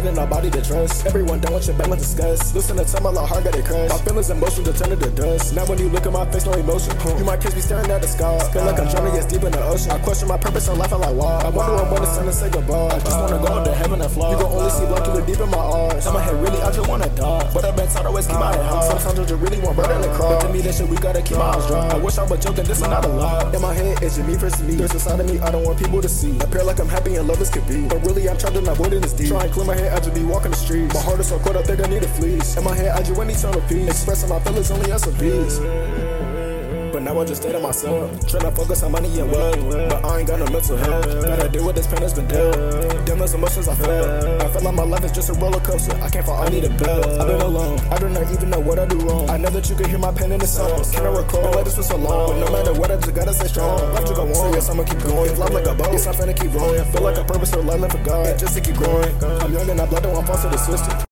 head and our body to trust. Everyone done with your back, disgust. Listen to time, my heart got it crash. My feelings and emotions to turn to dust. Now when you look at my face, no emotion. You might catch me staring at the sky. Feel like I'm drowning, yes, deep in the ocean. I question my purpose in life, I'm like, why? I wonder when it's time to say goodbye. I just wanna go up to heaven and fly. You gon' only see black, you look deep in my eyes. In my head, really, I just wanna die. But I've been taught always keep my head high. Sometimes I just really want burn and cry. But to me, that shit, we gotta keep my eyes dry. I wish I was joking, this is not a lie. In my head, it's just me versus me. There's a side of me I don't want people to see. Appear like I'm happy and love as could be. But really, I'm trying to avoid this deep. Try and clear my head, I just be walking the streets. My heart is so cold, I think I need a fleece. In my head, I just want eternal peace. Expressing my feelings only as a piece. But now I just stay to myself, tryna focus on money and wealth. But I ain't got no mental health. Gotta deal with this pain that's been dealt. Damn, those emotions I felt. I feel like my life is just a roller coaster. I can't fall, I need a belt. I've been alone, I do not even know what I do wrong. I know that you can hear my pain in the songs. Can I recall? Been like this for so long. But no matter what, I just gotta stay strong. Life just go on, so yes, I'ma keep going. If life like a boat, yes, I'm finna keep growing. Feel like a purpose or life for God, just to keep growing. I'm young and I blood, don't want to fall to the system.